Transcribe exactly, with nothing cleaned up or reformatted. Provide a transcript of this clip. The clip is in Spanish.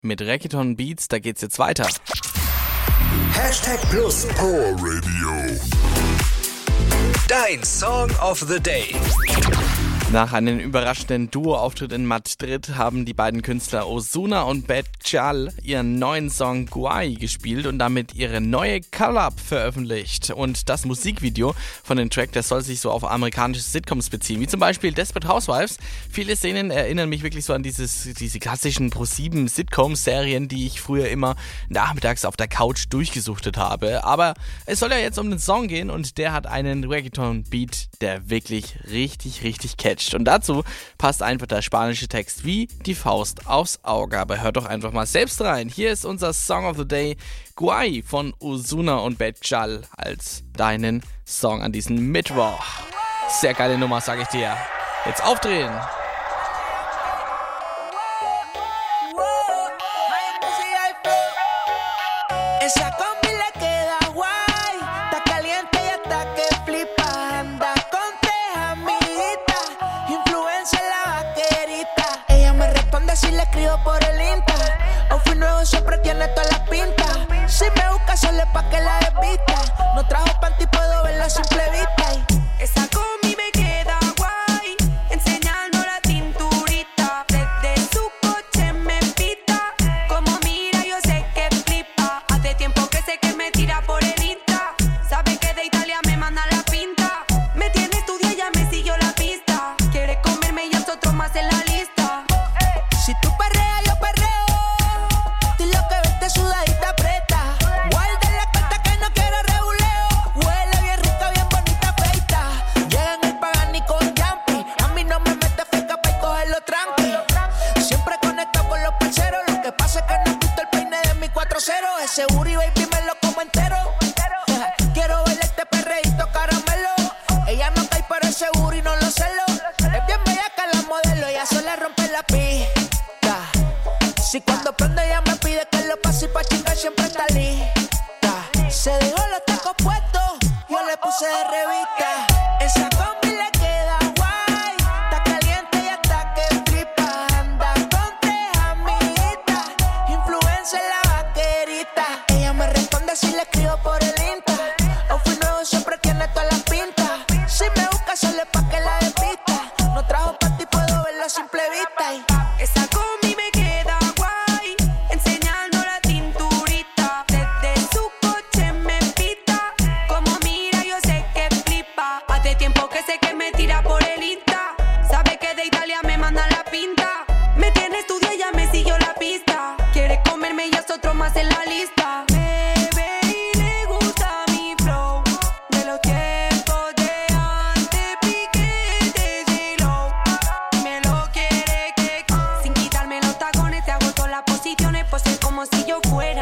mit Reggaeton Beats, da geht's jetzt weiter. Hashtag Plus Power Radio. Dein Song of the Day. Nach einem überraschenden Duo-Auftritt in Madrid haben die beiden Künstler Ozuna und Bad Chal ihren neuen Song Guay gespielt und damit ihre neue Collab veröffentlicht. Und das Musikvideo von dem Track, das soll sich so auf amerikanische Sitcoms beziehen, wie zum Beispiel Desperate Housewives. Viele Szenen erinnern mich wirklich so an dieses, diese klassischen Pro sieben Sitcom-Serien, die ich früher immer nachmittags auf der Couch durchgesuchtet habe. Aber es soll ja jetzt um den Song gehen und der hat einen Reggaeton-Beat, der wirklich richtig, richtig catcht. Und dazu passt einfach der spanische Text wie die Faust aufs Auge. Aber hört doch einfach mal selbst rein. Hier ist unser Song of the Day, Guay von Ozuna und Bad Chal als deinen Song an diesem Mittwoch. Sehr geile Nummer, sag ich dir. Jetzt aufdrehen. Si le escribo por el Insta, outfit nuevo siempre tiene todas las pintas. Si me busca solo es pa' que la desvista. No trajo panty, puedo verlo a simple vista. Y esa combi me queda guay, enseñando la cinturita. Desde su coche me pita, como mira yo sé que flipa. Hace tiempo que sé que me tira por el Insta. Sabe que de Italia me manda la pinta. Me tiene estudia, ya me siguió la pista. Quiere comerme y otro más en la lista. Si tú perreas, yo perreo. Tú lo que ves te sudadita aprieta. Guarda la cuenta que no quiero rebuleo. Huele bien rica, bien bonita, feita. Llega en el Pagani con Jumpy. A mí no me mete feca pa' cogerlo tranqui. Siempre conectado con los parceros. Lo que pasa es que no gusta el peine de mi cuatro cero. Ese booty baby me lo como entero. Quiero verle este perreíto caramelo. Ella no cae pero ese booty no lo celo. Es bien bellaca la modelo. Ella solo rompe la pista. Si cuando prende ella me pide que lo pase y pa' chingar siempre está lista. Se dejó los tacos puestos, yo le puse de revista. Esa combi le queda guay, está caliente y hasta que flipa. Anda con tres amiguitas, influencia en la vaquerita. Ella me responde si le escribo por el Insta. Outfit nuevo siempre tiene todas las pintas. Si me busca solo es pa' que la despista. No trajo panty, puedo verlo a simple vista. Y esa combi me queda guay, enseñando la cinturita. Desde su coche me pita, como mira yo sé que flipa. Hace tiempo que sé que me tira por el Insta. Sabe que de Italia me manda la pinta. Me tiene estudia, ya me siguió la pista. Quiere comerme y es otro más en la lista. Bebe y le gusta mi flow, de los tiempos de antes, piquete de low. Me lo quiere que sin quitarme los tacones te hago todas las posiciones, pues es como si yo fuera